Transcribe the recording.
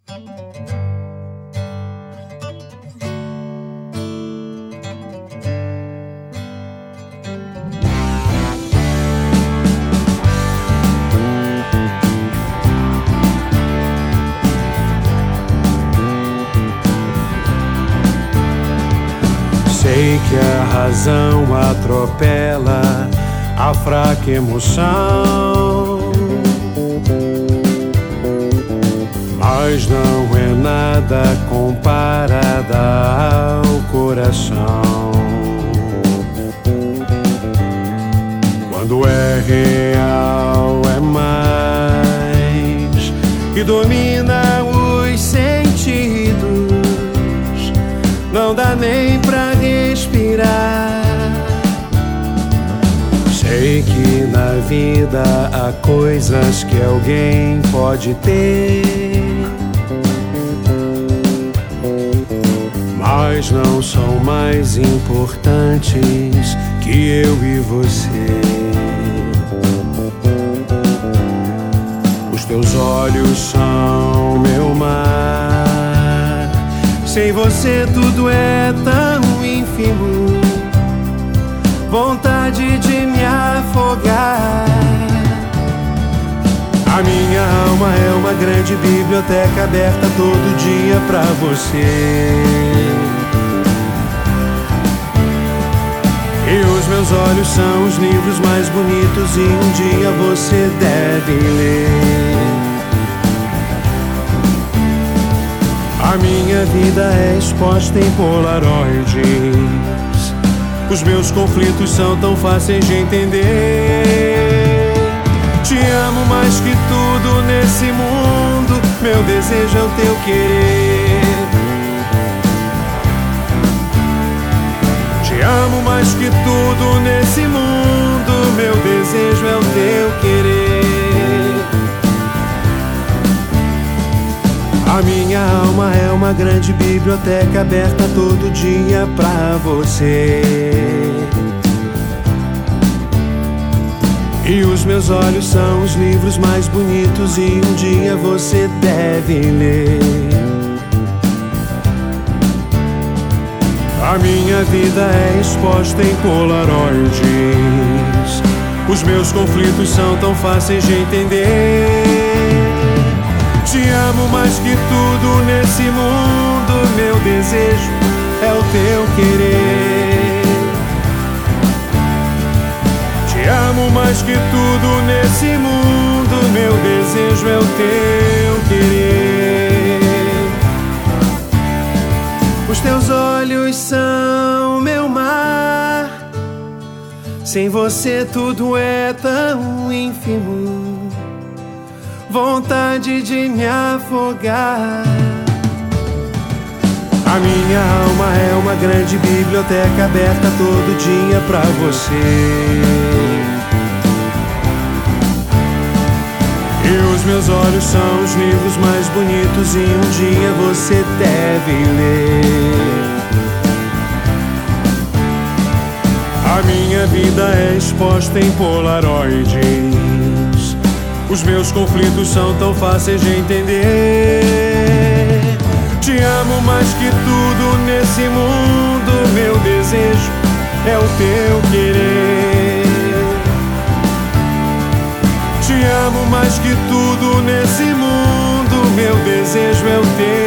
Sei que a razão atropela a fraca emoção, mas não é nada comparada ao coração. Quando é real é mais e domina os sentidos, não dá nem pra respirar. Sei que na vida há coisas que alguém pode ter, mas não são mais importantes que eu e você. Os teus olhos são meu mar, sem você tudo é tão ínfimo, vontade de me afogar. A minha alma é uma grande biblioteca aberta todo dia pra você. E os meus olhos são os livros mais bonitos e um dia você deve ler. A minha vida é exposta em polaroides, os meus conflitos são tão fáceis de entender. Te amo mais que tudo nesse mundo, meu desejo é o teu querer. Te amo mais que tudo nesse mundo, meu desejo é o teu querer. A minha alma é uma grande biblioteca aberta todo dia pra você. E os meus olhos são os livros mais bonitos e um dia você deve ler. A minha vida é exposta em polaroides, os meus conflitos são tão fáceis de entender. Te amo mais que tudo nesse mundo, meu desejo é o teu querer. Te amo mais que tudo nesse mundo, meu desejo é o teu querer. Os teus olhos são meu mar, sem você tudo é tão ínfimo, vontade de me afogar. A minha alma é uma grande biblioteca aberta todo dia pra você. E os meus olhos são os livros mais bonitos e um dia você deve ler. A minha vida é exposta em polaroides, os meus conflitos são tão fáceis de entender. Te amo mais que tudo nesse mundo, meu desejo é o teu querer. Te amo mais que tudo nesse mundo, meu desejo é o teu